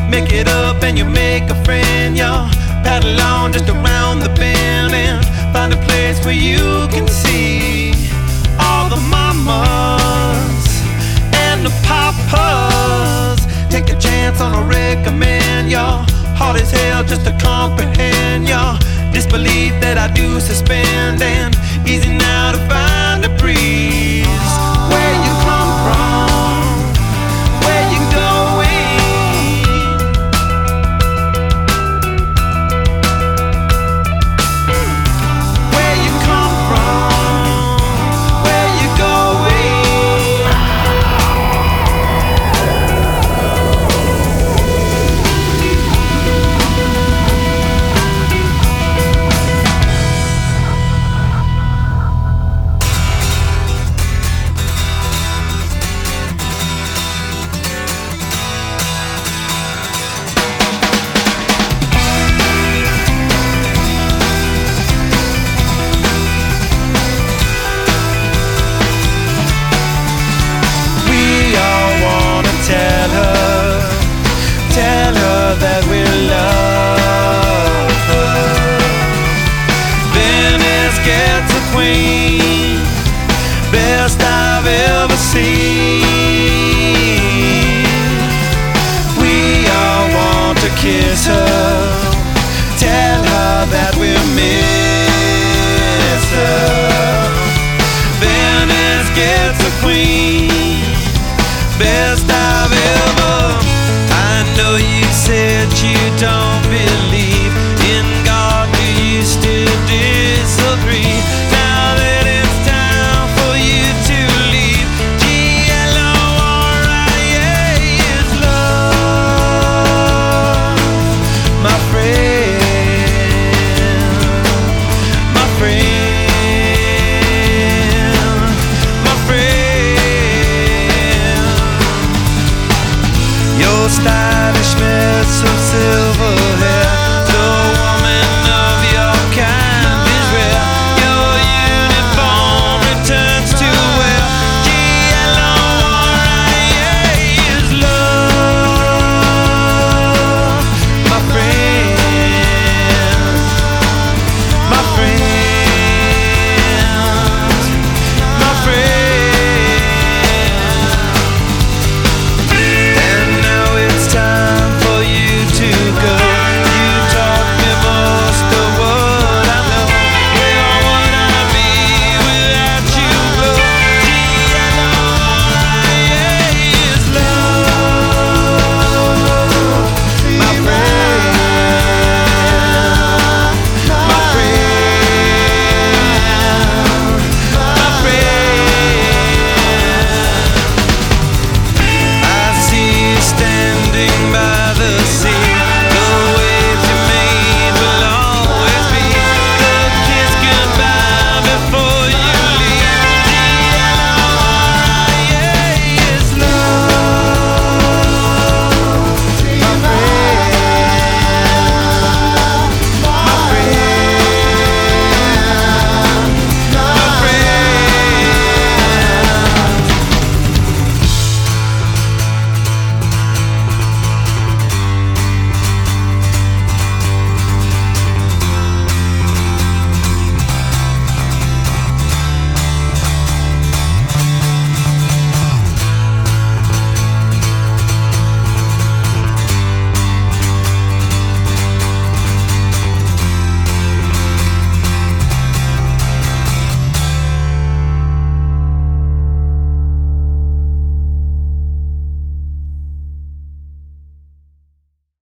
Make it up and you make a friend, y'all. Paddle on just around the bend and find a place where you can see all the mamas and the papas. Take a chance on a recommend, y'all. Hard as hell just to comprehend, y'all. Disbelief that I do suspend, and easy now to find a breeze. Where you come from, where you going, where you come from, where you going. That we love her. Venice gets a queen, best I've ever seen. We all want to kiss her, tell her that we miss her. Venice gets a queen, best I've ever. I know you said you don't believe in God, do you still disagree? Now that it's time for you to leave, GLORIA is love, my friend, my friend, my friend. Your stylish mess of silk